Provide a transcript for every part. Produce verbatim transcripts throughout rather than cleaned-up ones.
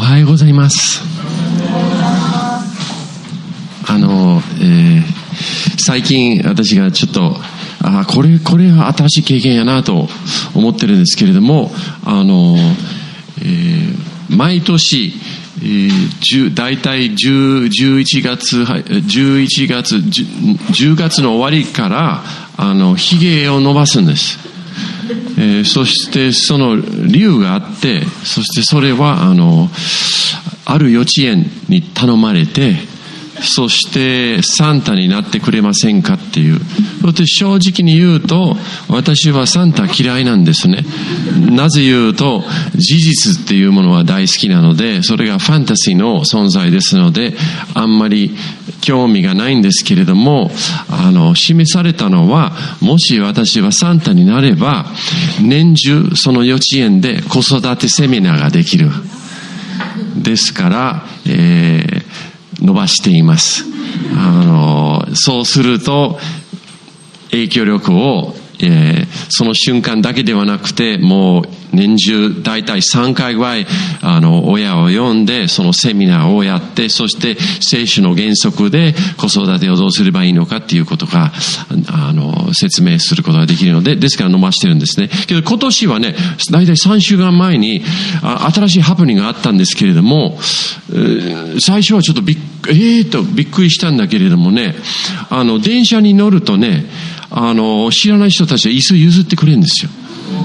はようございます。あの、えー、最近私がちょっとあこれこれは新しい経験やなと思ってるんですけれども、あの、えー、毎年、えー、大体じゅういちがつじゅういちがつじゅうがつの終わりからあのひげを伸ばすんです。えー、そしてその理由があって、そしてそれはあのある幼稚園に頼まれて、そしてサンタになってくれませんかっていう。正直に言うと私はサンタ嫌いなんですね。なぜ言うと事実っていうものは大好きなので、それがファンタジーの存在ですのであんまり興味がないんですけれども、あの示されたのは、もし私はサンタになれば年中その幼稚園で子育てセミナーができる。ですから、えー、伸ばしています。あのそうすると影響力を、えー、その瞬間だけではなくて、もう年中だいたいさんかいぐらいあの親を呼んでそのセミナーをやって、そして聖書の原則で子育てをどうすればいいのかっていうことがあの説明することができるので、ですから伸ばしてるんですね。けど今年はね、だいたいさんしゅうかんまえにあ新しいハプニングがあったんですけれども、えー、最初はちょっとびっえーとびっくりしたんだけれどもね、あの電車に乗るとね、あの知らない人たちは椅子譲ってくれるんですよ。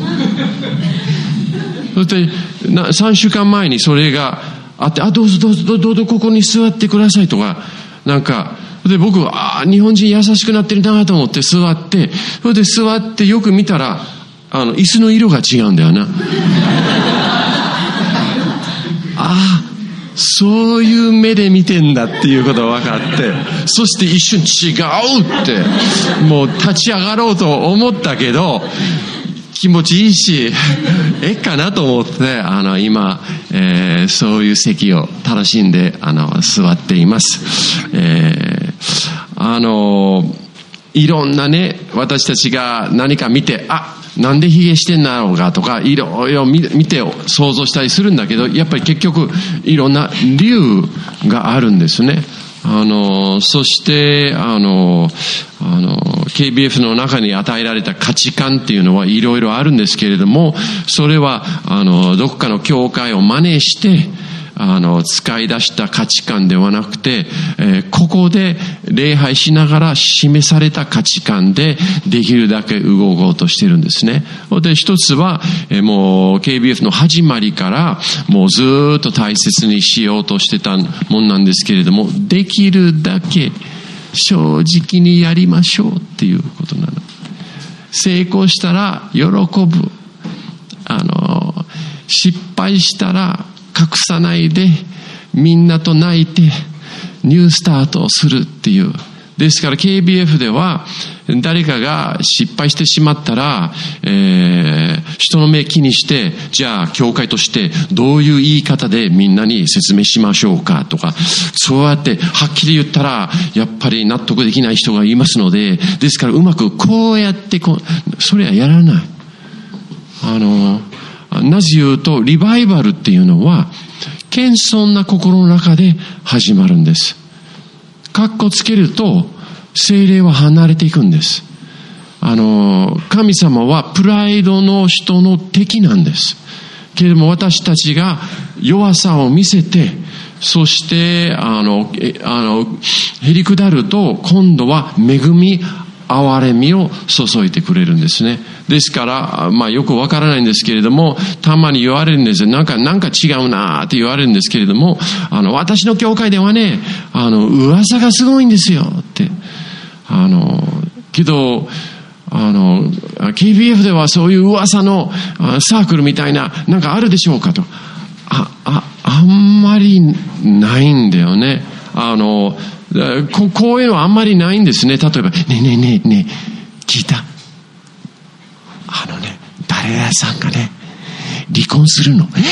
そしてさんしゅうかんまえにそれがあって、あどうぞどうぞどうぞここに座ってくださいとか、なんかで僕はあ日本人優しくなってるなと思って座って、それで座ってよく見たらあの椅子の色が違うんだよな。ああそういう目で見てんだっていうことが分かって、そして一瞬違うってもう立ち上がろうと思ったけど気持ちいいしええかなと思って、あの今、えー、そういう席を楽しんであの座っています。えー、あのいろんなね、私たちが何か見て、あなんでヒゲしてんだろうかとかいろいろ見て想像したりするんだけど、やっぱり結局いろんな理由があるんですね。あのそしてあのあの ケービーエフ の中に与えられた価値観っていうのはいろいろあるんですけれども、それはあのどこかの教会を真似してあの使い出した価値観ではなくて、えー、ここで礼拝しながら示された価値観でできるだけ動こうとしているんですね。で一つは、えー、もう ケービーエフ の始まりからもうずっと大切にしようとしてたもんなんですけれども、できるだけ正直にやりましょうっていうことなの。成功したら喜ぶ、あの失敗したら隠さないでみんなと泣いてニュースタートをするっていう。ですから ケービーエフ では誰かが失敗してしまったら、えー、人の目気にして、じゃあ教会としてどういう言い方でみんなに説明しましょうかとか、そうやってはっきり言ったらやっぱり納得できない人がいますので、ですからうまくこうやってこうそれはやらない。あのなぜ言うとリバイバルっていうのは謙遜な心の中で始まるんです。かっこつけると聖霊は離れていくんです。あの神様はプライドの人の敵なんです。けれども私たちが弱さを見せて、そしてあのあのへりくだると今度は恵み憐れみを注いでくれるんですね。ですから、まあよくわからないんですけれども、たまに言われるんですよ。なんか、なんか違うなって言われるんですけれども、あの、私の教会ではね、あの、噂がすごいんですよって。あの、けど、あの、ケービーエフ ではそういう噂のサークルみたいな、なんかあるでしょうかと。あ、あ、あんまりないんだよね。あの、こ, こういうのはあんまりないんですね。例えば、ねえねえねえねえ、聞いた？あのね、誰々さんがね、離婚するの。えー、え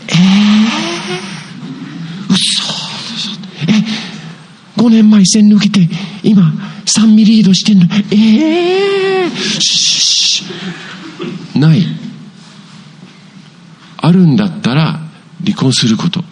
ー、嘘。え、ごねんまえ線抜けて、今、さんミリリードしてんの。えー、シーない。あるんだったら、離婚すること。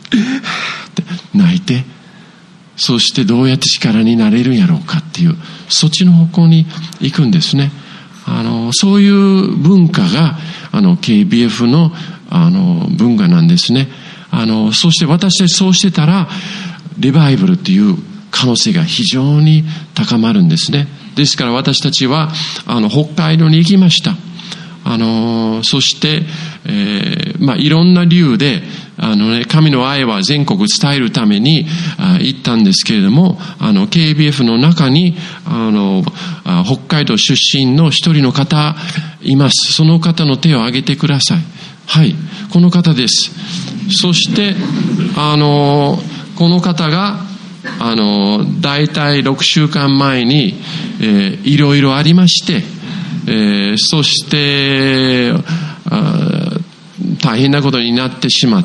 って泣いて、そしてどうやって力になれるんやろうかっていう、そっちの方向に行くんですね。あのそういう文化があの ケービーエフ のあの文化なんですね。あのそして私たちそうしてたらリバイバルっていう可能性が非常に高まるんですね。ですから私たちはあの北海道に行きました。あのそして、えー、まあいろんな理由であのね、神の愛は全国伝えるためにあ行ったんですけれども、あの ケービーエフ の中にあのあ北海道出身の一人の方います。その方の手を挙げてください。はい、この方です。そしてあのこの方があのだいたいろくしゅうかんまえに、えー、いろいろありまして、えー、そしてあ大変なことになってしまって、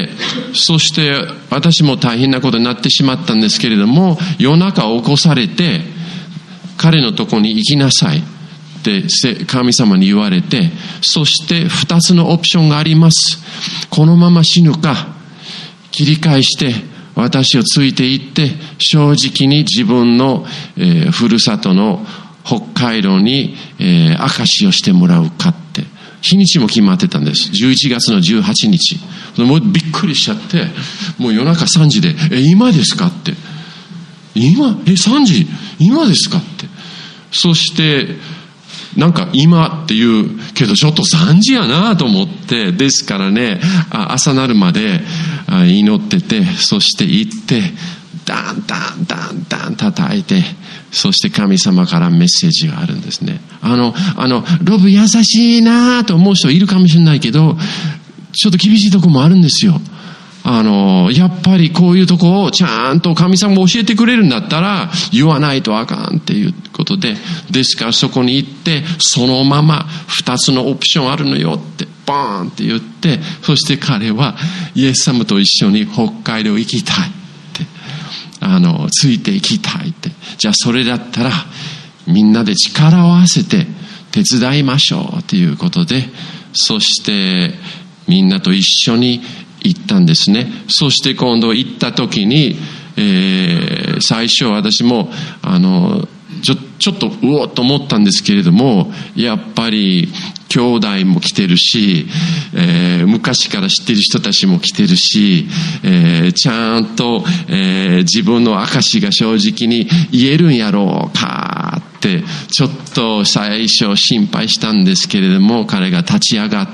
そして私も大変なことになってしまったんですけれども、夜中起こされて彼のとこに行きなさいって神様に言われて、そして二つのオプションがあります。このまま死ぬか、切り返して私をついていって正直に自分の、えー、ふるさとの北海道に、えー、証しをしてもらうかって、日にちも決まってたんです。じゅういちがつのじゅうはちにち。もうびっくりしちゃって、もう夜中さんじで、え、今ですかって。今、え、さんじ、今ですかって。そして、なんか今っていうけどちょっとさんじやなと思って、ですからね、朝なるまで祈ってて、そして行って、ダンダンダンダン叩いて、そして神様からメッセージがあるんですね。あの、あの、ロブ優しいなと思う人いるかもしれないけど、ちょっと厳しいとこもあるんですよ。あの、やっぱりこういうとこをちゃんと神様が教えてくれるんだったら言わないとあかんっていうことで、ですからそこに行って、そのまま二つのオプションあるのよってバーンって言って、そして彼はイエス様と一緒に北海道行きたいって、あの、ついて行きたいって。じゃあそれだったらみんなで力を合わせて手伝いましょうということで、そしてみんなと一緒に行ったんですね。そして今度行った時に、えー、最初私もあのちょちょっとうおっと思ったんですけれども、やっぱり兄弟も来てるし、えー、昔から知ってる人たちも来てるし、えー、ちゃんと、えー、自分の証が正直に言えるんやろうかってちょっと最初心配したんですけれども、彼が立ち上がって、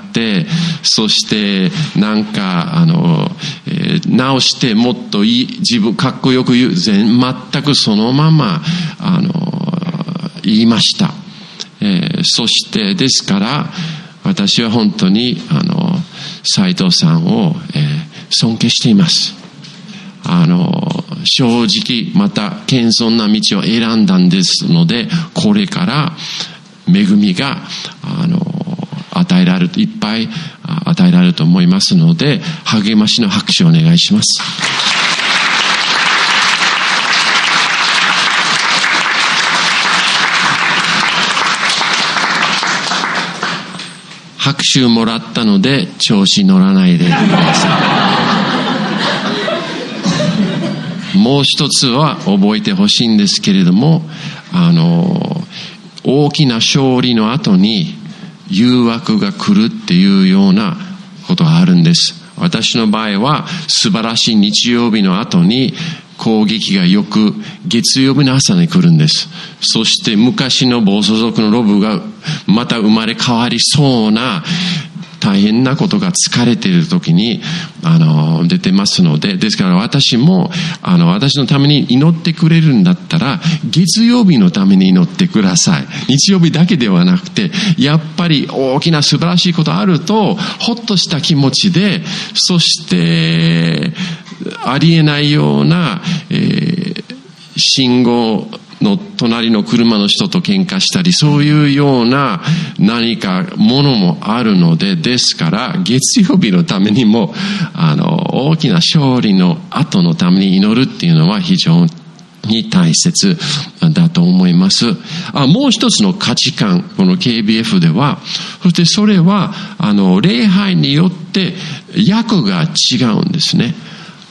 そしてなんかあの、えー、直してもっといい自分かっこよく言う、全全くそのままあの言いました。えー、そしてですから私は本当にあの斉藤さんを、えー、尊敬しています。あの正直また謙遜な道を選んだんですので、これから恵みがあの与えられる、いっぱい与えられると思いますので、励ましの拍手をお願いします。拍手もらったので調子乗らないでください。もう一つは覚えてほしいんですけれども、あの大きな勝利の後に誘惑が来るっていうようなことがあるんです。私の場合は素晴らしい日曜日の後に攻撃がよく月曜日の朝に来るんです。そして昔の暴走族のロブがまた生まれ変わりそうな大変なことが疲れている時にあの出てますので、ですから私もあの私のために祈ってくれるんだったら月曜日のために祈ってください。日曜日だけではなくて、やっぱり大きな素晴らしいことあるとほっとした気持ちで、そしてありえないような、えー、信号の隣の車の人と喧嘩したり、そういうような何かものもあるので、ですから月曜日のためにもあの大きな勝利の後のために祈るっていうのは非常に大切だと思います。あ、もう一つの価値観、この ケービーエフ では、そしてそれはあの礼拝によって役が違うんですね。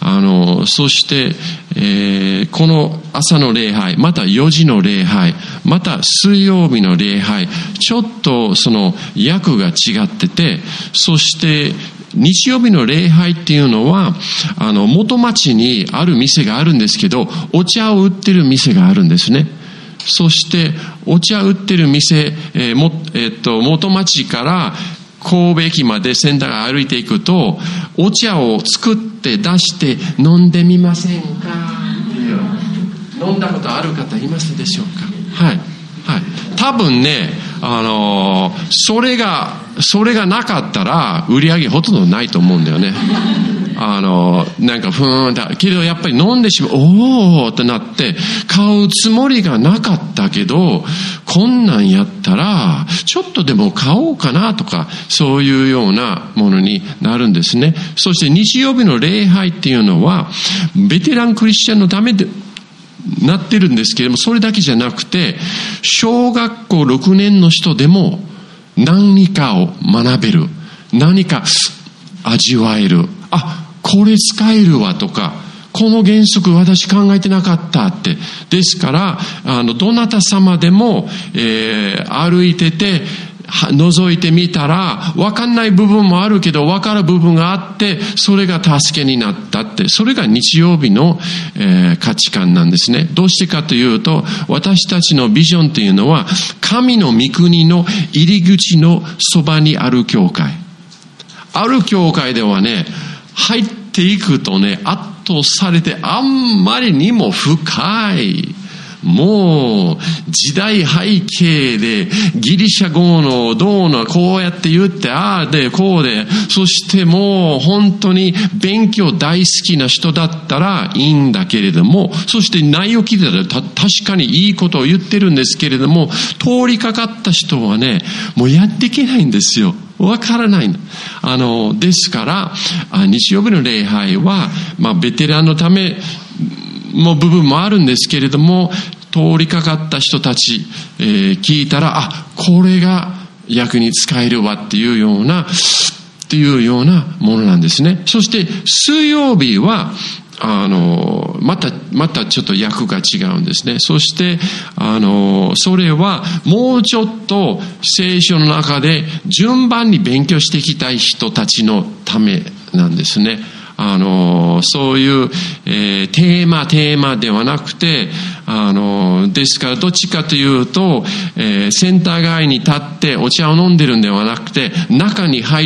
あの、そして、えー、この朝の礼拝、またよじの礼拝、また水曜日の礼拝、ちょっとその訳が違ってて、そして日曜日の礼拝っていうのは、あの、元町にある店があるんですけど、お茶を売ってる店があるんですね。そして、お茶売ってる店、えーもえー、っと、元町から神戸駅まで先代が歩いていくと、お茶を作って出して飲んでみませんかっていう、飲んだことある方いますでしょうか。はい。はい。多分ね、あのー、それが、それがなかったら売り上げほとんどないと思うんだよね。あの、なんかふーんだけどやっぱり飲んでしまう、おーってなって買うつもりがなかったけど、こんなんやったらちょっとでも買おうかなとか、そういうようなものになるんですね。そして日曜日の礼拝っていうのはベテランクリスチャンのためでなってるんですけれども、それだけじゃなくて小学校ろくねんの人でも何かを学べる、何か味わえる、あ、これ使えるわとか、この原則私考えてなかったって。ですから、あの、どなた様でも、えー、歩いてて、覗いてみたら、わかんない部分もあるけど、わかる部分があって、それが助けになったって。それが日曜日の、えー、価値観なんですね。どうしてかというと、私たちのビジョンというのは、神の御国の入り口のそばにある教会。ある教会ではね、入っていくとね、圧倒されてあんまりにも深い。もう時代背景でギリシャ語のどうのこうやって言ってああでこうで、そしてもう本当に勉強大好きな人だったらいいんだけれども、そして内容聞いてたらた確かにいいことを言ってるんですけれども、通りかかった人はね、もうやっていけないんですよ。わからないの。あの、ですから、日曜日の礼拝は、まあ、ベテランのための部分もあるんですけれども、通りかかった人たち、えー、聞いたら、あ、これが役に使えるわっていうような、っていうようなものなんですね。そして、水曜日は、あの、また、またちょっと訳が違うんですね。そして、あの、それはもうちょっと聖書の中で順番に勉強していきたい人たちのためなんですね。あの、そういう、えー、テーマ、テーマではなくて、あの、ですからどっちかというと、えー、センター街に立ってお茶を飲んでるんではなくて、中に入って、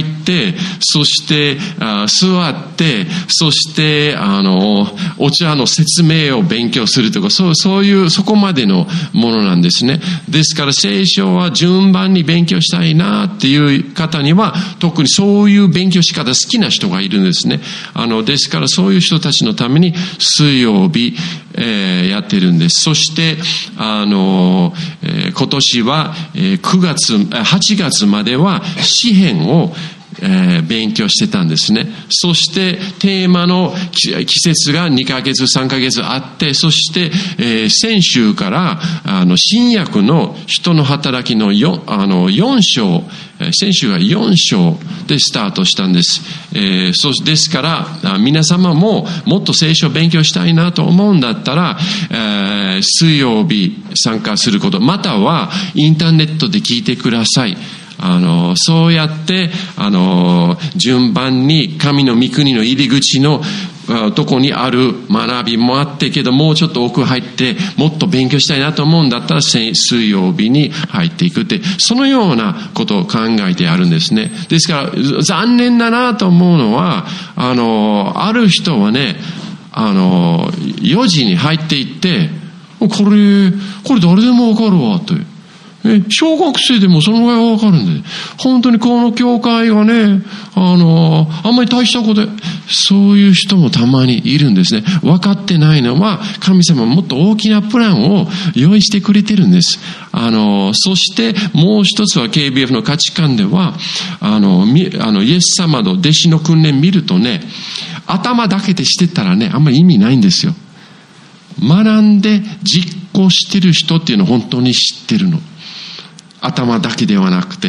そしてあ座って、そしてあの、お茶の説明を勉強するとか、そう、そういう、そこまでのものなんですね。ですから聖書は順番に勉強したいなっていう方には、特にそういう勉強し方好きな人がいるんですね。あの、ですからそういう人たちのために水曜日、えー、やってるんです。そして、あの、えー、今年は、えー、くがつ、はちがつまでは詩編を、えー、勉強してたんですね。そしてテーマの季節がにかげつさんかげつあって、そして、えー、先週からあの新約の人の働きの 4, あのよん章、先週はよん章でスタートしたんです。えー、そうですから皆様ももっと聖書を勉強したいなと思うんだったら、えー、水曜日参加すること、またはインターネットで聞いてください。あの、そうやって、あの、順番に神の御国の入り口のとこにある学びもあってけど、もうちょっと奥入ってもっと勉強したいなと思うんだったら水曜日に入っていくって、そのようなことを考えてあるんですね。ですから残念だなと思うのは、あの、ある人はね、あの、よじに入っていって、これ、これ誰でもわかるわという。え、小学生でもそのぐらいはわかるんで、本当にこの教会がね、あの、あんまり大したことで、そういう人もたまにいるんですね。分かってないのは、神様はもっと大きなプランを用意してくれてるんです。あの、そしてもう一つは ケービーエフ の価値観では、あの、あのイエス様の弟子の訓練見るとね、頭だけでしてたらね、あんまり意味ないんですよ。学んで実行してる人っていうのを本当に知ってるの。頭だけではなくて、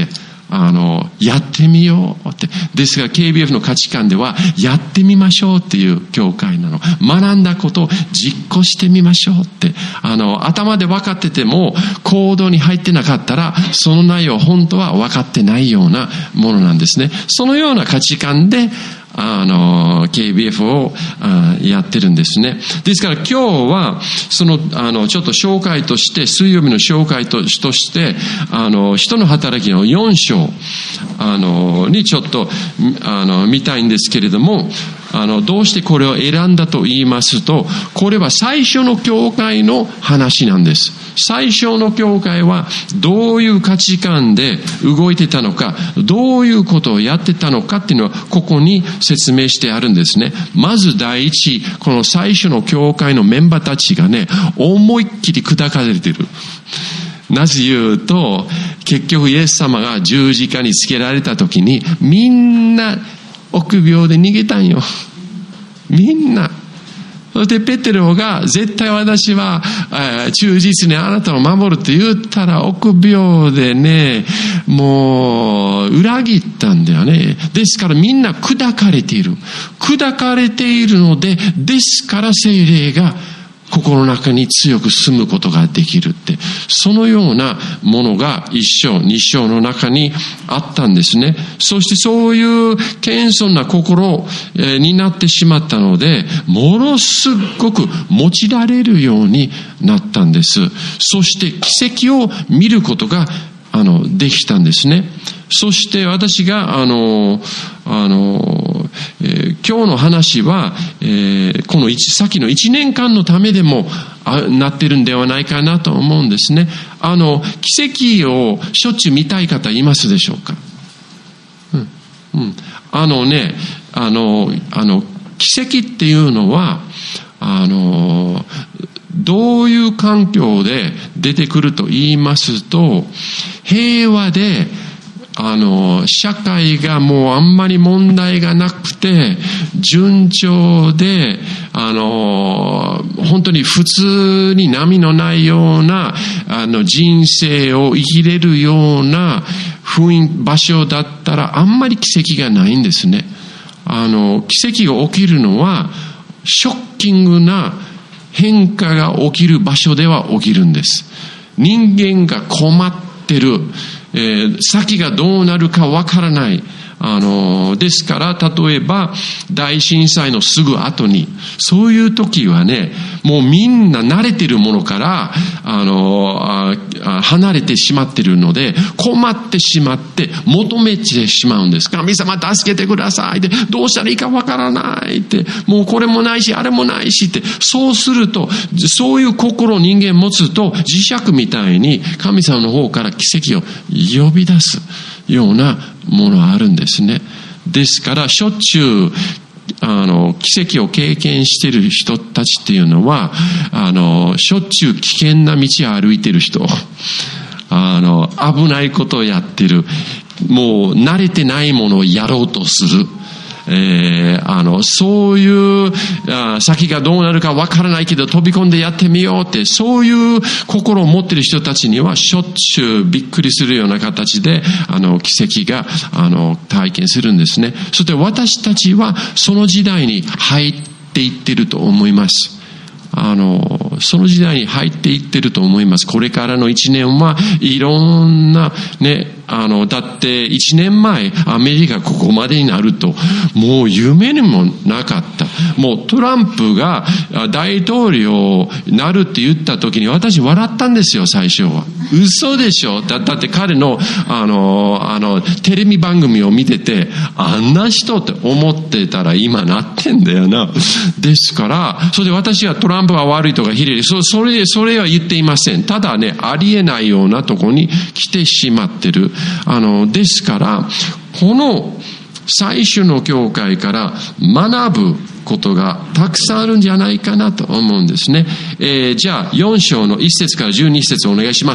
あの、やってみようって。ですが ケービーエフ の価値観では、やってみましょうっていう教会なの。学んだことを実行してみましょうって。あの、頭で分かってても、行動に入ってなかったら、その内容本当は分かってないようなものなんですね。そのような価値観で、あの、ケービーエフ をあやってるんですね。ですから今日は、その、あの、ちょっと紹介として、水曜日の紹介ととして、あの、人の働きのよん章、あの、にちょっと、あの、見たいんですけれども、あの、どうしてこれを選んだと言いますと、これは最初の教会の話なんです。最初の教会はどういう価値観で動いてたのか、どういうことをやってたのかっていうのはここに説明してあるんですね。まず第一、この最初の教会のメンバーたちがね、思いっきり砕かれてる。なぜ言うと、結局イエス様が十字架につけられた時に、みんな臆病で逃げたんよ。みんな。そしてペテロが絶対私は忠実にあなたを守ると言ったら臆病でね、もう裏切ったんだよね。ですからみんな砕かれている。砕かれているので、ですから聖霊が心の中に強く住むことができるって、そのようなものが一章二章の中にあったんですね。そしてそういう謙遜な心になってしまったので、ものすごく用いられるようになったんです。そして奇跡を見ることがあのできたんですね。そして私があのあの、えー、今日の話は、えー、この先の一年間のためでもあなってるんではないかなと思うんですね。あの奇跡をしょっちゅう見たい方いますでしょうか。うんうん、あのねあのあの奇跡っていうのはあのどういう環境で出てくると言いますと、平和であの社会がもうあんまり問題がなくて順調で、あの本当に普通に波のないようなあの人生を生きれるような雰囲気場所だったらあんまり奇跡がないんですね。あの奇跡が起きるのはショッキングな変化が起きる場所では起きるんです。人間が困ってる、えー、先がどうなるかわからない。あの、ですから、例えば、大震災のすぐ後に、そういう時はね、もうみんな慣れてるものから、あの、あ離れてしまってるので、困ってしまって、求めてしまうんです。神様助けてくださいって、どうしたらいいかわからないって、もうこれもないし、あれもないしって、そうすると、そういう心を人間持つと、磁石みたいに神様の方から奇跡を呼び出すようなものがあるんですね。ですからしょっちゅうあの奇跡を経験している人たちっていうのはあのしょっちゅう危険な道を歩いている人、あの危ないことをやっている、もう慣れてないものをやろうとする、えー、あのそういうあ先がどうなるかわからないけど飛び込んでやってみようって、そういう心を持っている人たちにはしょっちゅうびっくりするような形であの奇跡があの体験するんですね。そして私たちはその時代に入っていってると思います。あのその時代に入っていってると思います。これからの一年はいろんなね、あのだって一年前アメリカここまでになるともう夢にもなかった。もうトランプが大統領になるって言った時に私笑ったんですよ。最初は嘘でしょ。 だ, だって彼のあのあのテレビ番組を見てて、あんな人って思ってたら今なってんだよな。ですからそれで私はトランプは悪いとかひれり そ, それそれは言っていません。ただね、ありえないようなとこに来てしまってる。あのですからこの最初の教会から学ぶことがたくさんあるんじゃないかなと思うんですね。えー、じゃあよん章のいち節からじゅうに節お願いします。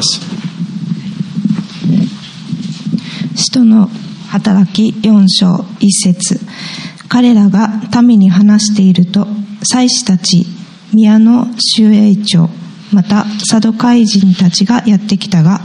使徒の働きよん章いち節、彼らが民に話していると祭司たち、宮の守衛長、またサドカイ人たちがやってきたが、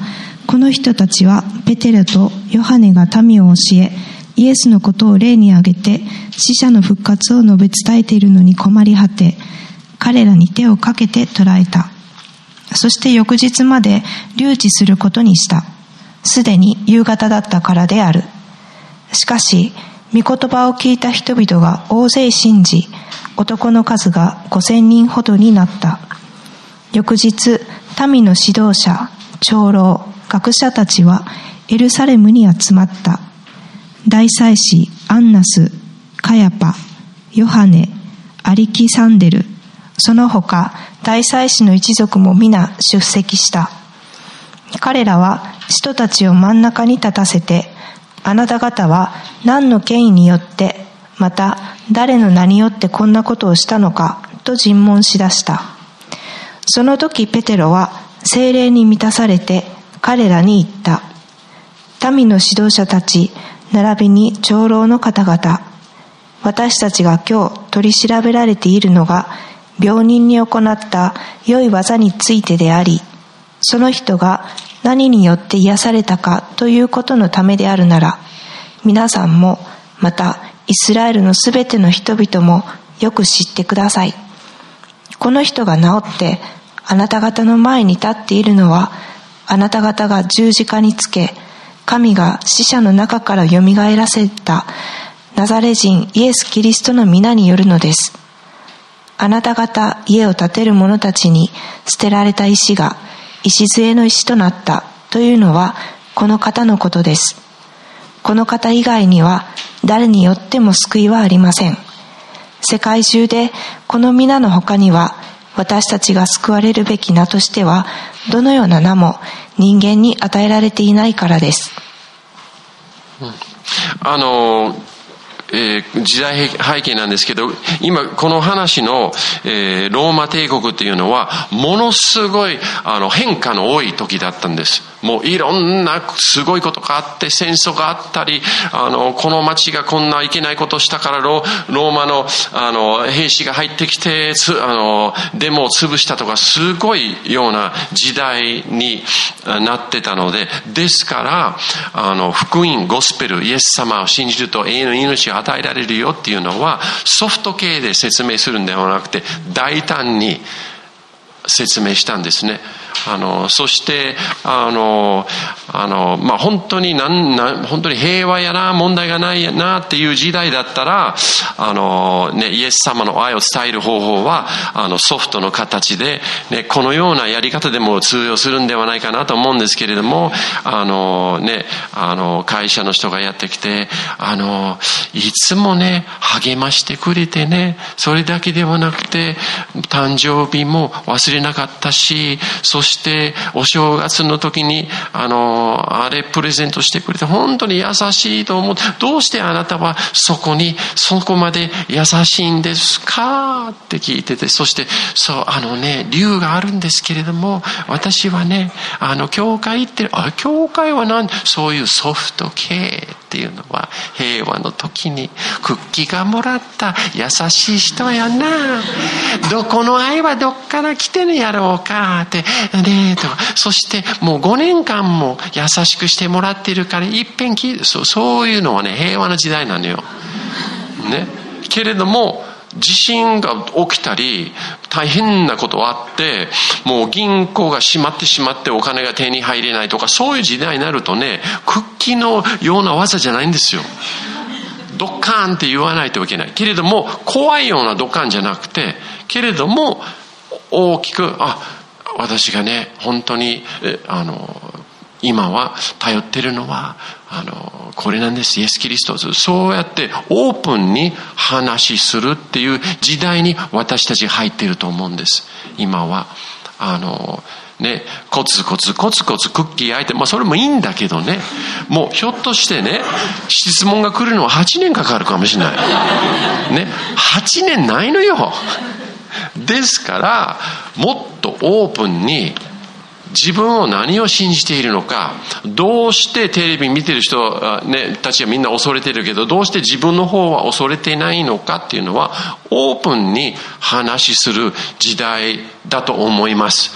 この人たちはペテロとヨハネが民を教え、イエスのことを例に挙げて死者の復活を述べ伝えているのに困り果て、彼らに手をかけて捕らえた。そして翌日まで留置することにした。すでに夕方だったからである。しかし御言葉を聞いた人々が大勢信じ、男の数が五千人ほどになった。翌日、民の指導者、長老、学者たちはエルサレムに集まった。大祭司アンナス、カヤパ、ヨハネ、アリキサンデル、その他大祭司の一族も皆出席した。彼らは使徒たちを真ん中に立たせて、あなた方は何の権威によって、また誰の名によってこんなことをしたのかと尋問しだした。その時ペテロは聖霊に満たされて彼らに言った。民の指導者たち並びに長老の方々、私たちが今日取り調べられているのが病人に行った良い技についてであり、その人が何によって癒されたかということのためであるなら、皆さんもまたイスラエルのすべての人々もよく知ってください。この人が治ってあなた方の前に立っているのは、あなた方が十字架につけ、神が死者の中からよみがえらせたナザレ人イエス・キリストの皆によるのです。あなた方家を建てる者たちに捨てられた石が礎の石となったというのはこの方のことです。この方以外には誰によっても救いはありません。世界中でこの皆の他には私たちが救われるべき名としてはどのような名も人間に与えられていないからです。 うん、あのえー、時代背景なんですけど、今この話の、えー、ローマ帝国っていうのはものすごいあの変化の多い時だったんです。もういろんなすごいことがあって、戦争があったり、あのこの町がこんないけないことをしたからローマのあの兵士が入ってきてつあのデモを潰したとか、すごいような時代になってたので、ですからあの福音ゴスペルイエス様を信じると永遠の命が与えられるよっていうのはソフト系で説明するんではなくて大胆に説明したんですね。あのそしてあのあの、まあ、本当になんなん本当に平和やな問題がないなっていう時代だったらあの、ね、イエス様の愛を伝える方法はあのソフトの形で、ね、このようなやり方でも通用するんではないかなと思うんですけれども、あの、ね、あの会社の人がやってきてあのいつもね励ましてくれてね、それだけではなくて誕生日も忘れなかったし、そしてそしてお正月の時にあのあれプレゼントしてくれて本当に優しいと思う。どうしてあなたはそこにそこまで優しいんですかって聞いてて、そしてそうあのね理由があるんですけれども、私はねあの教会行ってる。あ教会は何そういうソフト系っていうのは平和の時にクッキーがもらった優しい人やな、どこの愛はどっから来てるやろうかってねとか、そしてもうごねんかんも優しくしてもらってるからいっぺん聞いて、そう、そういうのはね平和な時代なのよ、ね、けれども地震が起きたり大変なことあってもう銀行が閉まってしまってお金が手に入れないとか、そういう時代になるとねクッキーのような技じゃないんですよ。ドッカーンって言わないといけない。けれども怖いようなドッカーンじゃなくて、けれども大きくあ私がね本当にあの今は頼ってるのはあのこれなんです、イエス・キリスト。そうやってオープンに話するっていう時代に私たちが入っていると思うんです。今はあのねコツコツコツコツクッキー焼いて、まあそれもいいんだけどね、もうひょっとしてね質問が来るのははちねんかかるかもしれないね。はちねんないのよ。ですからもっとオープンに自分を何を信じているのか、どうしてテレビ見てる人、ね、たちはみんな恐れてるけどどうして自分の方は恐れていないのかっていうのはオープンに話しする時代だと思います。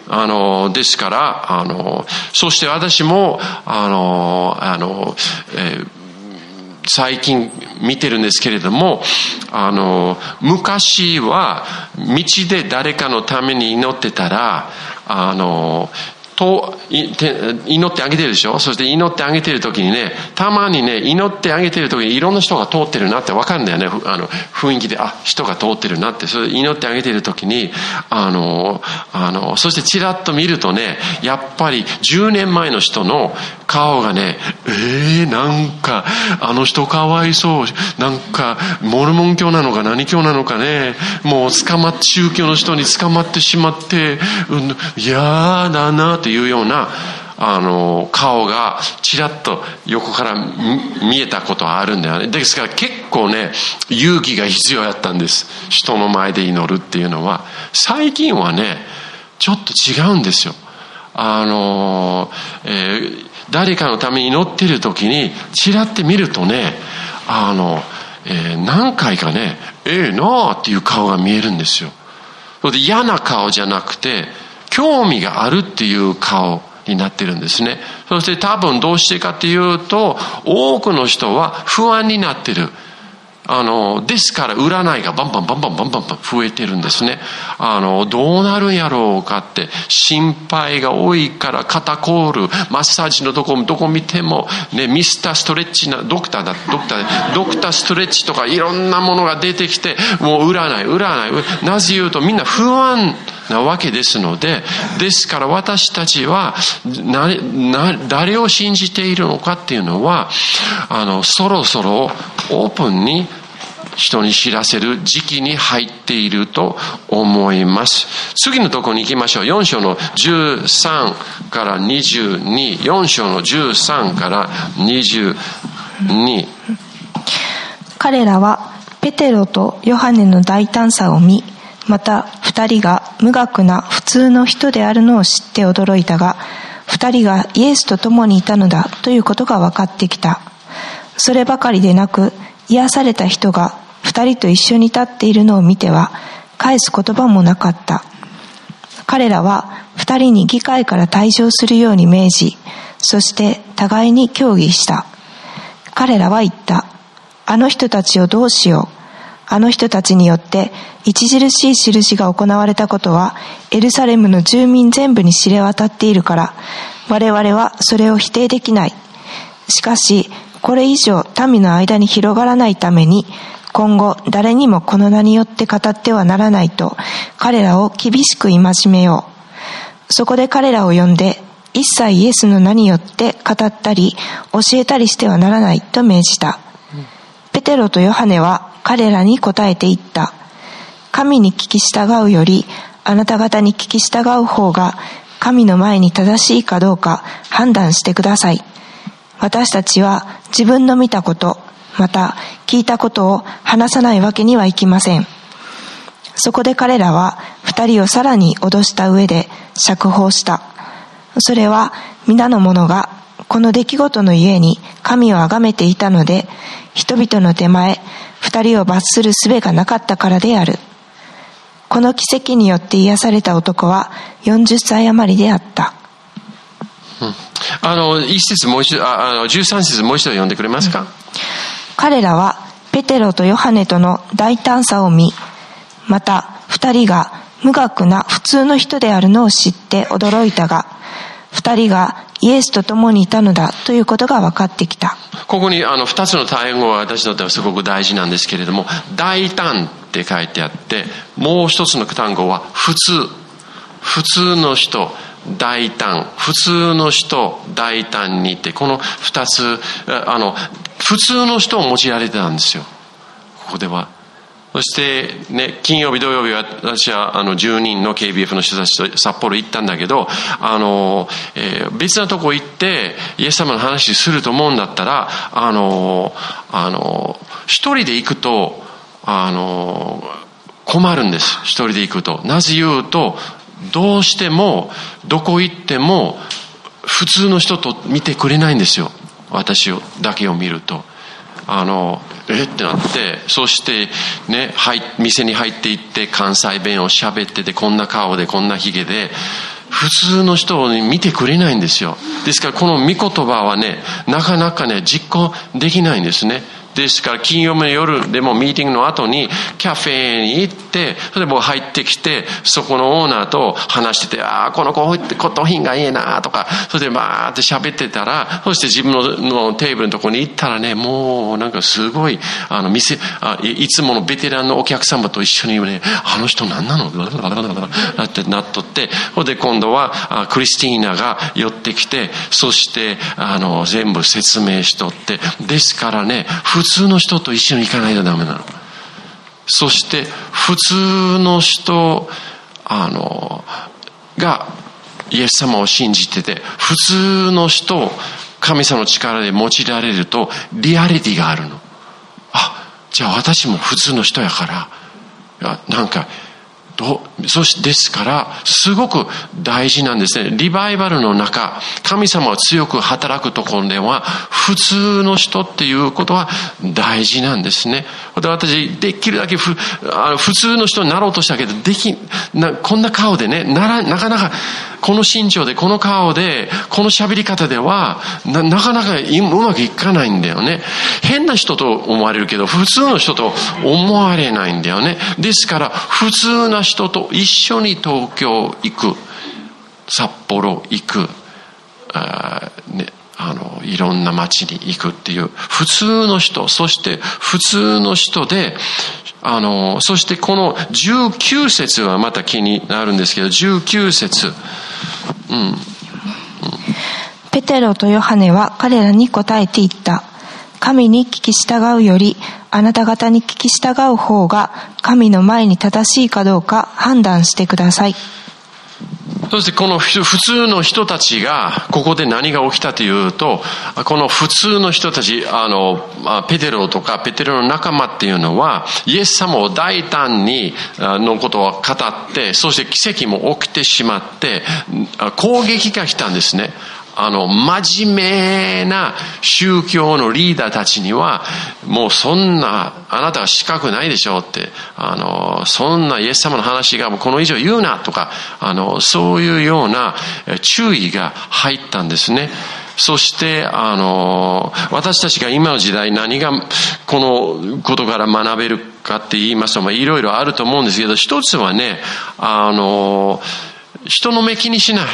あの、ですから、あの、そして私も、あの、あの、えー、最近見てるんですけれども、あの、昔は道で誰かのために祈ってたら、あの、と祈ってあげてるでしょ。そして祈ってあげてる時にね、たまにね、祈ってあげてる時にいろんな人が通ってるなって分かるんだよね。あの雰囲気で、あ、人が通ってるなって。それで祈ってあげてる時に、あの、あの、そしてチラッと見るとね、やっぱりじゅうねんまえの人の顔がね、えー、なんか、あの人かわいそう。なんか、モルモン教なのか何教なのかね、もう捕まって、宗教の人に捕まってしまって、うん、いやーだなっていうような、あの、顔がちらっと横から見えたことはあるんだよね。ですから結構ね、勇気が必要だったんです。人の前で祈るっていうのは。最近はね、ちょっと違うんですよ。あの、えー、誰かのために祈ってる時に、ちらって見るとね、あの、えー、何回かね、ええなあっていう顔が見えるんですよ。それで嫌な顔じゃなくて、興味があるっていう顔になってるんですね。そして多分どうしてかっていうと、多くの人は不安になってる。あの、ですから占いがバンバンバンバンバンバンバン増えてるんですね。あの、どうなるんやろうかって心配が多いから肩コール、マッサージのとこ、どこ見ても、ね、ミスターストレッチな、ドクターだ、ドクター、ドクターストレッチとかいろんなものが出てきて、もう占い、占い、なぜ言うとみんな不安なわけですので、ですから私たちは、な、な、誰を信じているのかっていうのは、あの、そろそろオープンに人に知らせる時期に入っていると思います。次のところに行きましょう。よん章のじゅうさんからにじゅうに、よん章のじゅうさんからにじゅうに。 彼らはペテロとヨハネの大胆さを見、また二人が無学な普通の人であるのを知って驚いたが、二人がイエスと共にいたのだということが分かってきた。そればかりでなく、癒された人が二人と一緒に立っているのを見ては返す言葉もなかった。彼らは二人に議会から退場するように命じ、そして互いに協議した。彼らは言った。あの人たちをどうしよう。あの人たちによって著しい印が行われたことはエルサレムの住民全部に知れ渡っているから、我々はそれを否定できない。しかしこれ以上民の間に広がらないために、今後誰にもこの名によって語ってはならないと彼らを厳しく戒めよう。そこで彼らを呼んで、一切イエスの名によって語ったり教えたりしてはならないと命じた。ペテロとヨハネは彼らに答えて言った。神に聞き従うよりあなた方に聞き従う方が神の前に正しいかどうか判断してください。私たちは自分の見たこと、また聞いたことを話さないわけにはいきません。そこで彼らは二人をさらに脅した上で釈放した。それは皆の者がこの出来事のゆえに神を崇めていたので、人々の手前二人を罰する術がなかったからである。この奇跡によって癒された男はよんじゅっさい余りであった。 うん、あの一節もう一度、ああのじゅうさん節もう一度読んでくれますか。うん、 彼らはペテロとヨハネとの大胆さを見、また二人が無学な普通の人であるのを知って驚いたが、二人がイエスと共にいたのだということが分かってきた。 ここにあの二つの単語は私にとってはすごく大事なんですけれども、大胆って書いてあって、もう一つの単語は普通。普通の人、大胆。普通の人、大胆にって、この二つ、あの、普通の人を用いられてたんですよ。ここでは。そしてね、金曜日土曜日は私はあのじゅうにんの ケービーエフ の人たちと札幌行ったんだけど、あの、えー、別なとこ行ってイエス様の話すると思うんだったら、あの、あの、一人で行くと、あの、困るんです。一人で行くと。なぜ言うと、どうしてもどこ行っても普通の人と見てくれないんですよ。私をだけを見ると。あの、えってなって、そしてね、はい、店に入っていって関西弁を喋ってて、こんな顔でこんな髭で、 普通の人を見てくれないんですよ。ですからこの御言葉はね、なかなかね、実行できないんですね。ですから金曜日の夜でもミーティングの後にカフェに行って、それで僕入ってきて、そこのオーナーと話してて、ああ、このコーヒーがいいなとか、それでバーって喋ってたら、そして自分 の, のテーブルのところに行ったらね、もうなんかすごい、あの店、あいつものベテランのお客様と一緒にね、あの人何なのってなっとって、それで今度はクリスティーナが寄ってきて、そしてあの全部説明しとって、ですからね、普通の人と一緒に行かないとダメなの。そして普通の人あのがイエス様を信じてて、普通の人を神様の力で用いられるとリアリティがあるの。あ、じゃあ私も普通の人やから、なんかどう、そしてですからすごく大事なんですね。リバイバルの中、神様が強く働くところでは普通の人っていうことは大事なんですね。で、私できるだけふあの普通の人になろうとしたけど、できなこんな顔でね、ならなかなかこの身長でこの顔でこの喋り方では な, なかなかうまくいかないんだよね。変な人と思われるけど普通の人と思われないんだよね。ですから普通な人と一緒に東京行く、札幌行く、あ、ね、あのいろんな街に行くっていう普通の人、そして普通の人で、あのそしてこのじゅうきゅう節はまた気になるんですけど、じゅうきゅう節、うんうん、 ペテロとヨハネは彼らに答えて言った。神に聞き従うよりあなた方に聞き従う方が神の前に正しいかどうか判断してください。 そしてこの普通の人たちがここで何が起きたというと、この普通の人たち、あのペテロとかペテロの仲間っていうのはイエス様を大胆にのことを語って、そして奇跡も起きてしまって攻撃が来たんですね。あの真面目な宗教のリーダーたちにはもうそんなあなたは資格ないでしょうって、あのそんなイエス様の話がもうこの以上言うなとか、あのそういうような注意が入ったんですね。そしてあの私たちが今の時代何がこのことから学べるかって言いますと、まあ、いろいろあると思うんですけど、一つはね、あの人の目気にしない。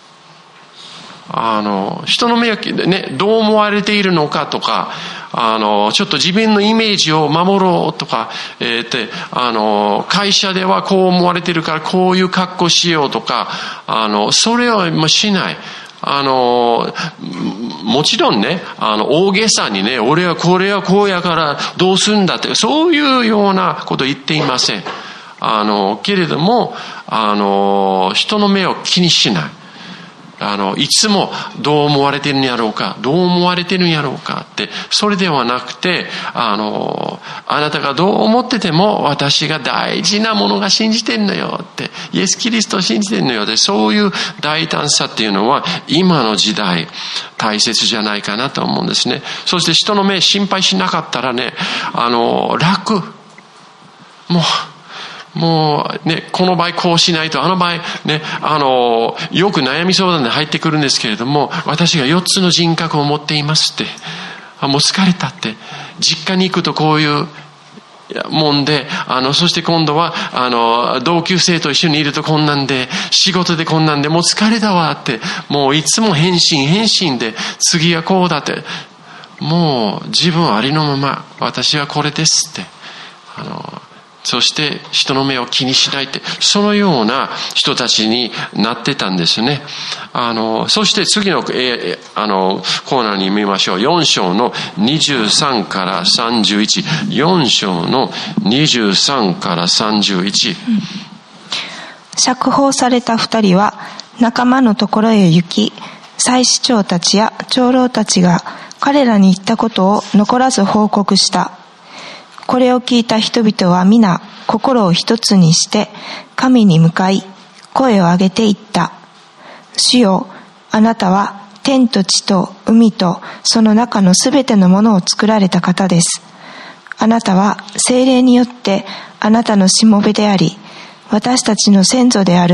あの人の目をね、どう思われているのかとか、あのちょっと自分のイメージを守ろうとか、えー、ってあの会社ではこう思われているからこういう格好しようとか、あのそれはしない。あのもちろんね、あの大げさにね、俺はこれはこうやからどうするんだって、そういうようなこと言っていません。あのけれども、あの人の目を気にしない。あのいつもどう思われてるんやろうか、どう思われてるんやろうかって、それではなくて、あのあなたがどう思ってても私が大事なものが信じてるのよって、イエス・キリストを信じてるのよって、そういう大胆さっていうのは今の時代大切じゃないかなと思うんですね。そして人の目心配しなかったらね、あの楽、もうもうね、この場合こうしないと、あの場合ね、あのよく悩み相談で入ってくるんですけれども、私がよっつの人格を持っていますって、あもう疲れたって、実家に行くとこういうもんで、あのそして今度はあの同級生と一緒にいるとこんなんで、仕事でこんなんで、もう疲れたわって、もういつも返信返信で、次はこうだって、もう自分ありのまま私はこれですって、あのそして人の目を気にしないって、そのような人たちになってたんですね。あのそして次の、えー、あのコーナーに見ましょう。よん章のにじゅうさんからさんじゅういち、よん章のにじゅうさんからさんじゅういち、うん、 釈放された二人は仲間のところへ行き、祭司長たちや長老たちが彼らに言ったことを残らず報告した。これを聞いた人々は皆心を一つにして神に向かい声を上げて言った。主よ、あなたは天と地と海とその中のすべてのものを作られた方です。あなたは聖霊によってあなたのしもべであり、私たちの先祖である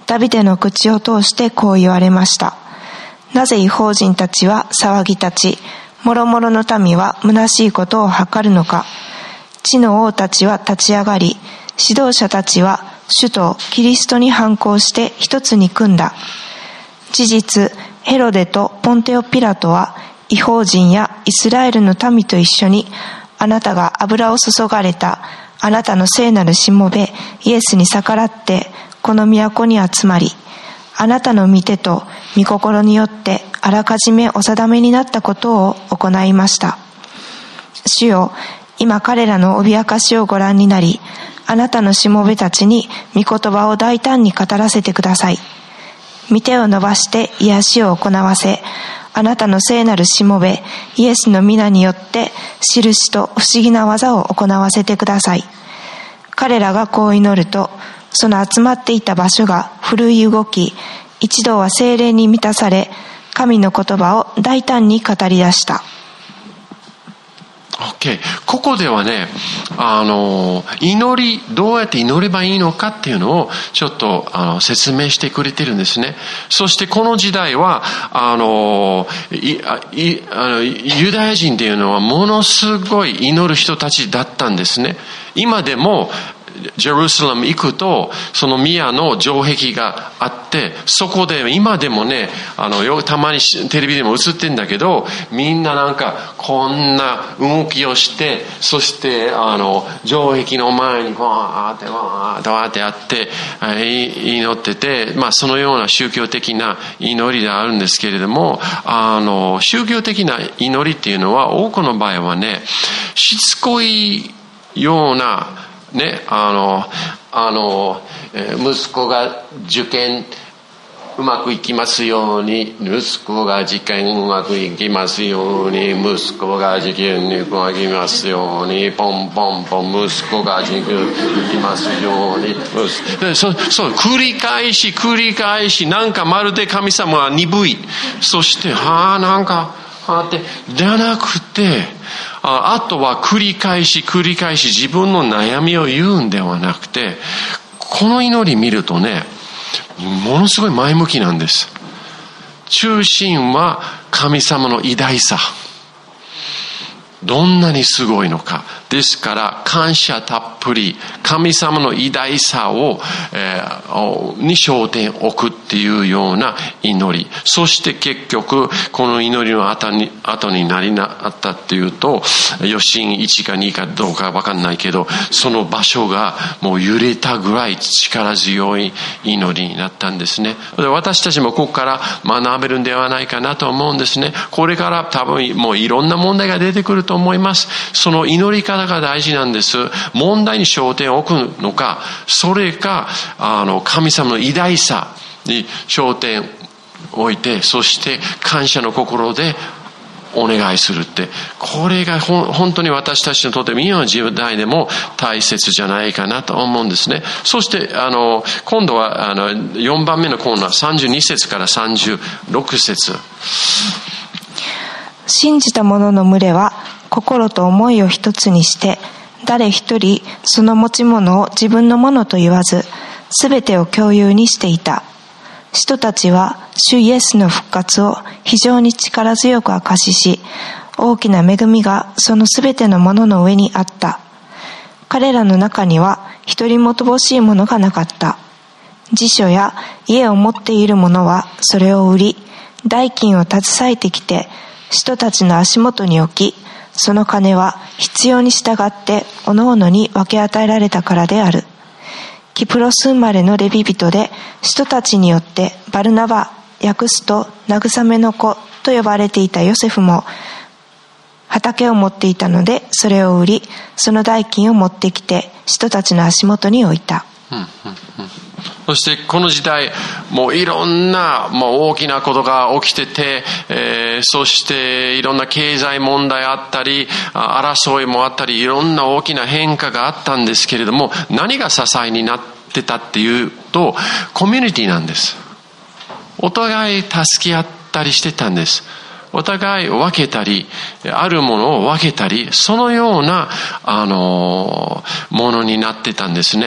ダビデの口を通してこう言われました。なぜ異邦人たちは騒ぎ立ち、もろもろの民は虚しいことを図るのか。地の王たちは立ち上がり、指導者たちは主とキリストに反抗して一つに組んだ。事実、ヘロデとポンテオピラトは異邦人やイスラエルの民と一緒に、あなたが油を注がれたあなたの聖なるしもべイエスに逆らってこの都に集まり、あなたの御手と御心によってあらかじめお定めになったことを行いました。主よ、今彼らの脅かしをご覧になり、あなたのしもべたちに御言葉を大胆に語らせてください。御手を伸ばして癒しを行わせ、あなたの聖なるしもべイエスの皆によって印と不思議な技を行わせてください。彼らがこう祈ると、その集まっていた場所が奮い動き、一同は聖霊に満たされ、神の言葉を大胆に語り出した。 OK。ここではね、あの、祈り、どうやって祈ればいいのかっていうのをちょっとあの説明してくれてるんですね。そしてこの時代は、あの、いいあのユダヤ人っていうのはものすごい祈る人たちだったんですね。今でも、ジェルサレム行くと、その宮の城壁があって、そこで今でもね、あの、よ、たまにテレビでも映ってんだけど、みんななんか、こんな動きをして、そして、あの、城壁の前に、わーって、わーって、わーってやって、祈ってて、まあ、そのような宗教的な祈りであるんですけれども、あの、宗教的な祈りっていうのは、多くの場合はね、しつこいような、ね、あの、あの、息子が受験うまくいきますように、息子が受験うまくいきますように、息子が受験うまくいきますように、ポンポンポン、息子が受験いきますように、そう、そう、繰り返し繰り返し、なんかまるで神様は鈍い。そして、はあ、なんか、はあって、じゃなくて、あ, あとは繰り返し繰り返し自分の悩みを言うんではなくて、この祈り見るとね、ものすごい前向きなんです。中心は神様の偉大さ。どんなにすごいのか。ですから感謝たっぷり神様の偉大さを、えー、に焦点を置くっていうような祈り。そして結局この祈りの後に後になりなったっていうと、余震いちかにかどうかわかんないけど、その場所がもう揺れたぐらい力強い祈りになったんですね。私たちもここから学べるんではないかなと思うんですね。これから多分もういろんな問題が出てくると思います。その祈り方が大事なんです。問題に焦点を置くのか、それかあの神様の偉大さに焦点を置いて、そして感謝の心でお願いするって、これがほ本当に私たちにとって今の時代でも大切じゃないかなと思うんですね。そしてあの今度はあのよんばんめのコーナー、さんじゅうに節からさんじゅうろく節。 信じた者の群れは心と思いを一つにして、誰一人その持ち物を自分のものと言わず、すべてを共有にしていた。使徒たちは主イエスの復活を非常に力強く証しし、大きな恵みがそのすべてのものの上にあった。彼らの中には一人も乏しいものがなかった。辞書や家を持っている者はそれを売り、代金を携えてきて、使徒たちの足元に置き、その金は必要に従っておのおのに分け与えられたからである。キプロス生まれのレビ人で、使徒たちによってバルナバ、訳すと慰めの子と呼ばれていたヨセフも畑を持っていたので、それを売り、その代金を持ってきて使徒たちの足元に置いた。 うんうんうん、そしてこの時代もういろんなもう大きなことが起きてて、えー、そしていろんな経済問題あったり争いもあったり、いろんな大きな変化があったんですけれども、何が支えになってたっていうとコミュニティなんです。お互い助け合ったりしてたんです。お互い分けたり、あるものを分けたり、そのようなあのものになってたんですね。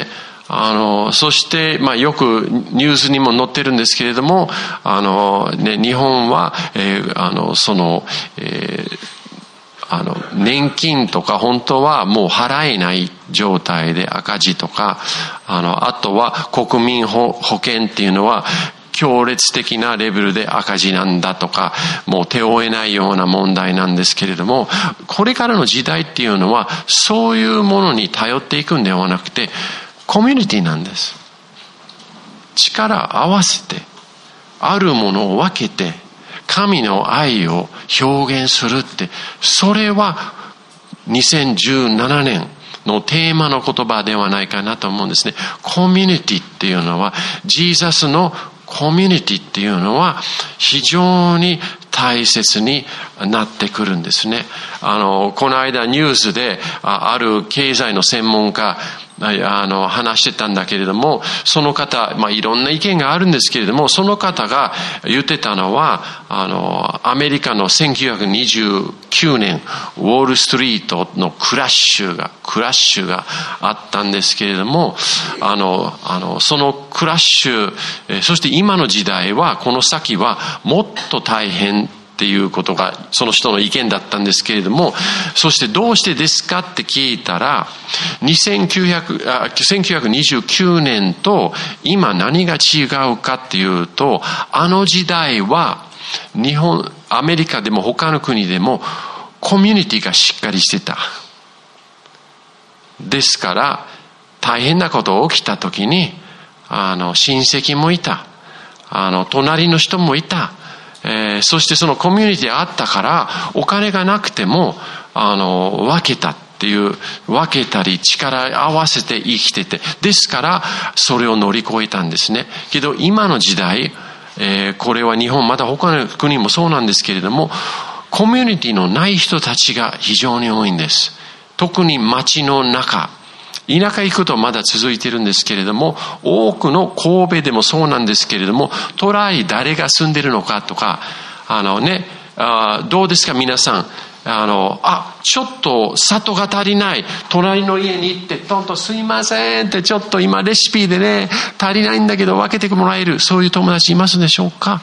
あの、そして、まあ、よくニュースにも載ってるんですけれども、あの、ね、日本は、えー、あの、その、えー、あの、年金とか本当はもう払えない状態で赤字とか、あの、あとは国民保険っていうのは、強烈的なレベルで赤字なんだとか、もう手を負えないような問題なんですけれども、これからの時代っていうのは、そういうものに頼っていくんではなくて、コミュニティなんです。力合わせて、あるものを分けて、神の愛を表現するって、それはにせんじゅうななねんのテーマの言葉ではないかなと思うんですね。コミュニティっていうのは、ジーザスのコミュニティっていうのは非常に大切になってくるんですね。あの、この間ニュースで、あ、ある経済の専門家、あの、話してたんだけれども、その方、まあ、いろんな意見があるんですけれども、その方が言ってたのは、あの、アメリカのせんきゅうひゃくにじゅうきゅうねん、ウォールストリートのクラッシュが、クラッシュがあったんですけれども、あの、あの、そのクラッシュ、そして今の時代は、この先はもっと大変っていうことがその人の意見だったんですけれども、そしてどうしてですかって聞いたら、せんきゅうひゃくにじゅうきゅうねんと今何が違うかっていうと、あの時代は日本、アメリカでも他の国でもコミュニティがしっかりしてた。ですから大変なことが起きた時に、あの親戚もいた、あの隣の人もいた。えー、そしてそのコミュニティあったからお金がなくてもあの分けたっていう分けたり力合わせて生きてて、ですからそれを乗り越えたんですね。けど今の時代、えー、これは日本また他の国もそうなんですけれども、コミュニティのない人たちが非常に多いんです。特に街の中、田舎行くとまだ続いてるんですけれども、多くの神戸でもそうなんですけれども、都内誰が住んでるのかとか、あのね、あどうですか皆さん、あの、あ、ちょっと砂糖が足りない。隣の家に行って、トンとすいませんって、ちょっと今レシピでね、足りないんだけど分けてもらえる。そういう友達いますでしょうか？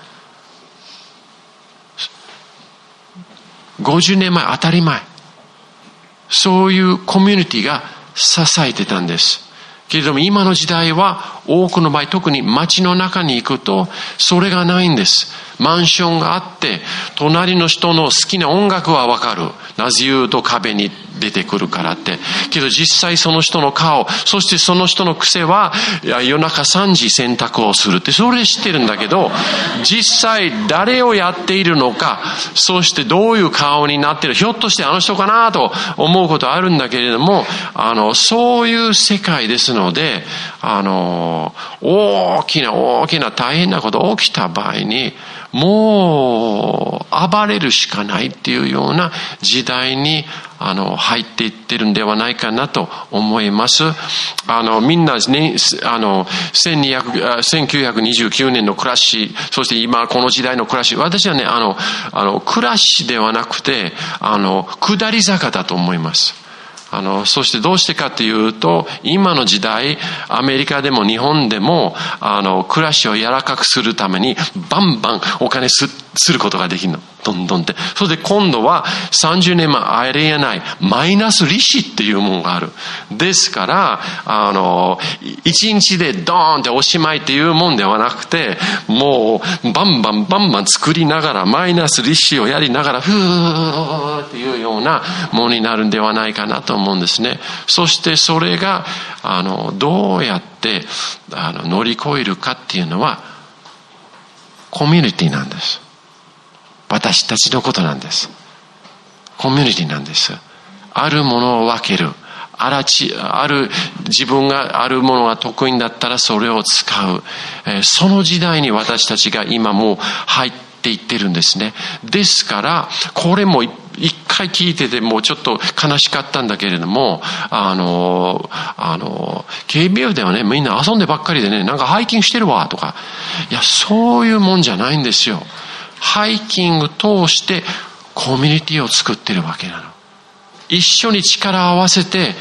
ごじゅうねんまえ当たり前。そういうコミュニティが支えてたんです。けれども今の時代は多くの場合、特に街の中に行くとそれがないんです。マンションがあって隣の人の好きな音楽はわかる。なぜ言うと壁に出てくるからって。けど実際その人の顔、そしてその人の癖は夜中さんじ洗濯をするって、それ知ってるんだけど、実際誰をやっているのか、そしてどういう顔になっている、ひょっとしてあの人かなと思うことあるんだけれども、あのそういう世界ですので、あの大きな大きな大変なこと起きた場合にもう暴れるしかないっていうような時代にあの入っていってるんではないかなと思います。あのみんなね、あのせんきゅうひゃくにじゅうきゅうねんのクラッシュ、そして今この時代のクラッシュ、私はね、あのあのクラッシュではなくてあの下り坂だと思います。あの、そしてどうしてかというと、今の時代、アメリカでも日本でも、あの、暮らしを柔らかくするために、バンバンお金す、することができるの。どんどんって。それで今度はさんじゅうねんまえありえないマイナス利子っていうものがある。ですから、あの、一日でドーンっておしまいっていうもんではなくて、もうバンバンバンバン作りながら、マイナス利子をやりながら、ふーっていうようなものになるんではないかなと思うんですね。そしてそれが、あの、どうやってあの乗り越えるかっていうのは、コミュニティなんです。私たちのことなんです。コミュニティなんです。あるものを分ける。あらち、ある、自分があるものが得意だったらそれを使う。えー、その時代に私たちが今もう入っていってるんですね。ですから、これも一回聞いててもうちょっと悲しかったんだけれども、あの、あの、ケービーエフ ではね、みんな遊んでばっかりでね、なんかハイキングしてるわとか、いや、そういうもんじゃないんですよ。ハイキング通してコミュニティを作ってるわけなの。一緒に力を合わせて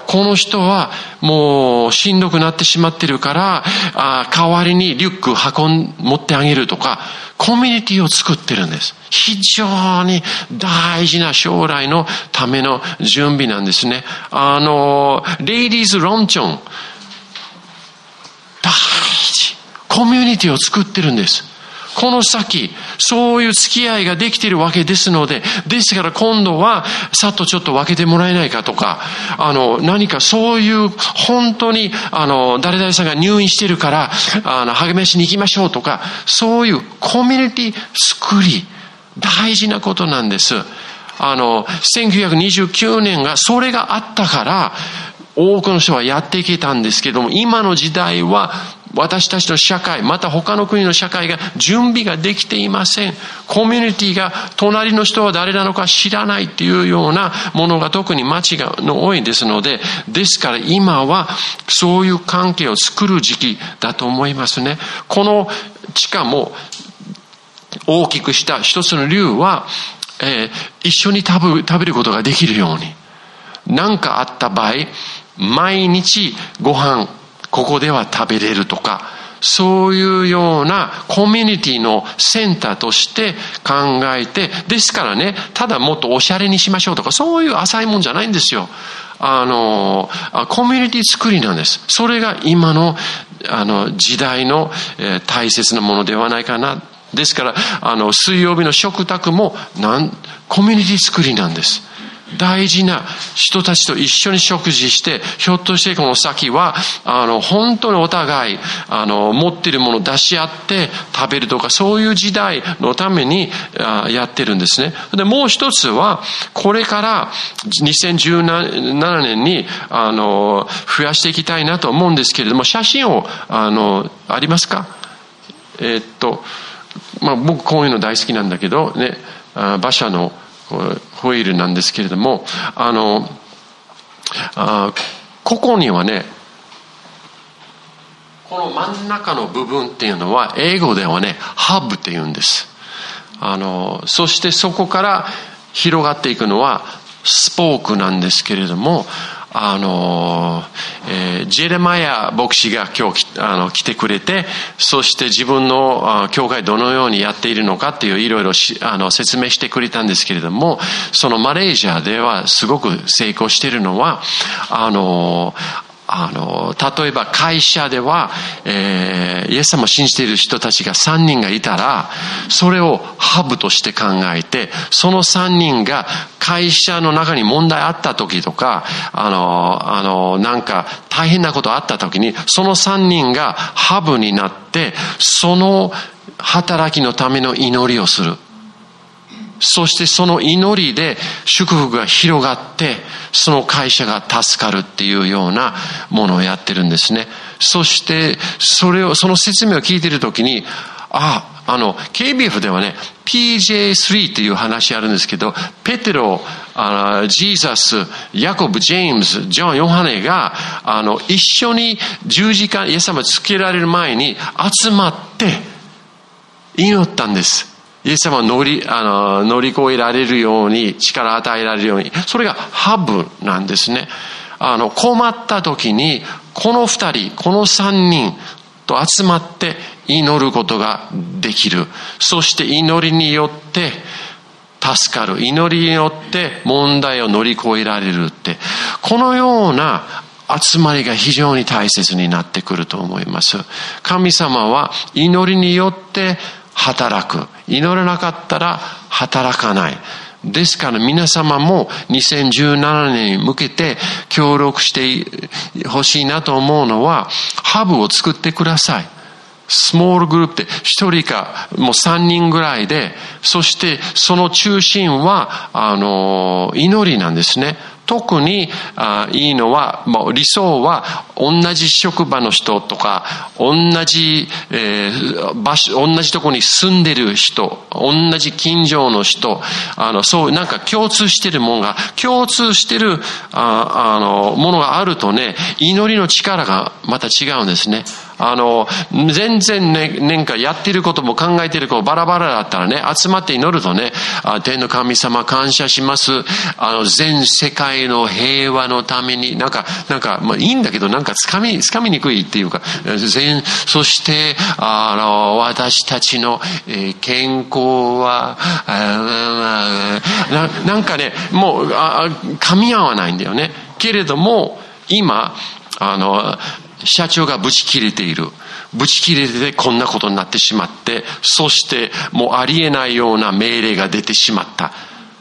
この人はもうしんどくなってしまってるから、あ代わりにリュック運ん、持ってあげるとか、コミュニティを作ってるんです。非常に大事な将来のための準備なんですね。あの、レイディーズロンチョン、大事。コミュニティを作ってるんです。この先、そういう付き合いができているわけですので、ですから今度は、さっとちょっと分けてもらえないかとか、あの、何かそういう、本当に、あの、誰々さんが入院しているから、あの、励ましに行きましょうとか、そういうコミュニティ作り、大事なことなんです。あの、せんきゅうひゃくにじゅうきゅうねんが、それがあったから、多くの人はやっていけたんですけども、今の時代は、私たちの社会、また他の国の社会が準備ができていません。コミュニティが隣の人は誰なのか知らないっていうようなものが特に街がの多いですので、ですから今はそういう関係を作る時期だと思いますね。この地下も大きくした一つの理由は、えー、一緒に食べ、食べることができるように。何かあった場合、毎日ご飯、ここでは食べれるとか、そういうようなコミュニティのセンターとして考えて、ですからね、ただもっとおしゃれにしましょうとか、そういう浅いもんじゃないんですよ。あの、コミュニティ作りなんです。それが今の、あの、時代の、えー、大切なものではないかな。ですから、あの、水曜日の食卓も、なん、コミュニティ作りなんです。大事な人たちと一緒に食事して、ひょっとしてこの先は、あの、本当にお互い、あの、持っているものを出し合って食べるとか、そういう時代のためにあやってるんですね。で、もう一つは、これからにせんじゅうななねんに、あの、増やしていきたいなと思うんですけれども、写真を、あの、ありますか？えー、っと、まあ、僕こういうの大好きなんだけど、ね、あ馬車のホイールなんですけれども、あの、あここにはね、この真ん中の部分っていうのは、英語ではね、ハブって言うんです。あの、そしてそこから広がっていくのは、スポークなんですけれども、あの、えー、ジェレマヤ牧師が今日あの来てくれて、そして自分の教会どのようにやっているのかっていういろいろあの説明してくれたんですけれども、そのマレーシアではすごく成功しているのは、あの、あの、例えば会社では、えー、イエス様を信じている人たちがさんにんがいたら、それをハブとして考えて、そのさんにんが会社の中に問題あった時とか、あの、あの、なんか大変なことあった時に、そのさんにんがハブになって、その働きのための祈りをする。そしてその祈りで祝福が広がって、その会社が助かるっていうようなものをやってるんですね。そして、それを、その説明を聞いているときに、あ、あの、ケービーエフ ではね、ピージェースリー っていう話あるんですけど、ペテロ、あジーザス、ヤコブ、ジェームズ、ジョン、ヨハネが、あの、一緒に十字架、イエス様つけられる前に集まって祈ったんです。イエス様を乗り、あの、乗り越えられるように、力を与えられるように。それがハブなんですね。あの、困った時に、この二人、この三人と集まって祈ることができる。そして祈りによって助かる。祈りによって問題を乗り越えられるって。このような集まりが非常に大切になってくると思います。神様は祈りによって働く。祈らなかったら働かない。ですから皆様もにせんじゅうななねんに向けて協力してほしいなと思うのは、ハブを作ってください。スモールグループで一人かもう三人ぐらいで、そしてその中心はあの祈りなんですね。特にあいいのは、まあ、理想は同じ職場の人とか同じ、えー、場所同じところに住んでる人、同じ近所の人、あのそうなんか共通してるものが共通してるああのものがあるとね、祈りの力がまた違うんですね。 あの、全然ね、なんかやってることも考えてることバラバラだったらね、集まって祈るとね、あ、天の神様感謝します。あの、全世界の平和のために、なんか、なんか、まあいいんだけど、なんかつかみ、つかみにくいっていうか、全、そして、あの、私たちの、えー、健康は、な, なんかね、もうあ、噛み合わないんだよね。けれども、今、あの、社長がブチ切れている。ブチ切れてこんなことになってしまって、そしてもうありえないような命令が出てしまった。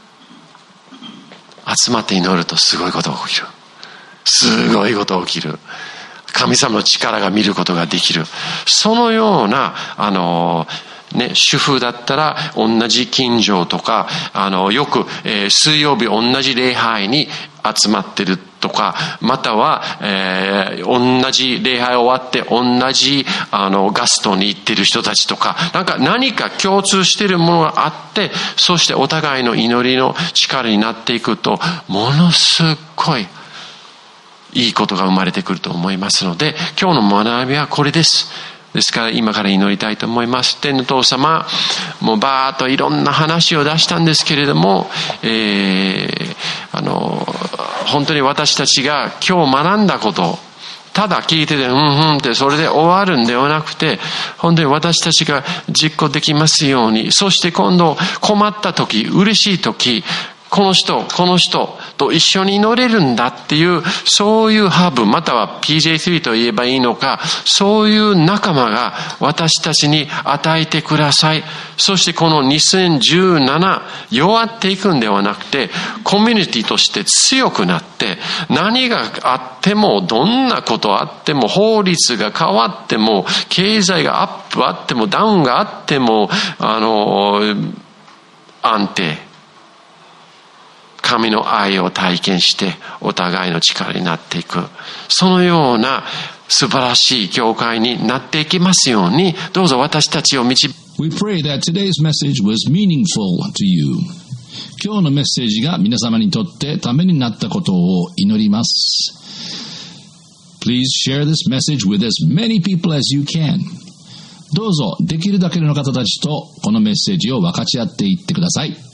集まって祈るとすごいことが起きる。すごいことが起きる。神様の力が見ることができる。そのような、あの、ね、主婦だったら同じ近所とか、あの、よく、えー、水曜日同じ礼拝に集まってるとか、または、えー、同じ礼拝終わって同じ、あの、ガストに行ってる人たちとか、なんか何か共通しているものがあって、そしてお互いの祈りの力になっていくと、ものすごいいいことが生まれてくると思いますので、今日の学びはこれです。ですから今から祈りたいと思います。天の父様、もうバーッといろんな話を出したんですけれども、えー、あの、本当に私たちが今日学んだこと、ただ聞いてて、うんうんってそれで終わるんではなくて、本当に私たちが実行できますように、そして今度困った時、嬉しい時、この人、この人と一緒に祈れるんだっていう、そういうハブ、または ピージェースリー と言えばいいのか、そういう仲間が私たちに与えてください。そしてこのにせんじゅうなな、弱っていくんではなくて、コミュニティとして強くなって、何があっても、どんなことあっても、法律が変わっても、経済がアップあっても、ダウンがあっても、あの、安定。神の愛を体験してお互いの力になっていく、そのような素晴らしい教会になっていきますように、どうぞ私たちを導き。 We pray that today's message was meaningful to you. 今日のメッセージが皆様にとってためになったことを祈ります。 Please share this message with as many people as you can. どうぞできるだけの方たちとこのメッセージを分かち合っていってください。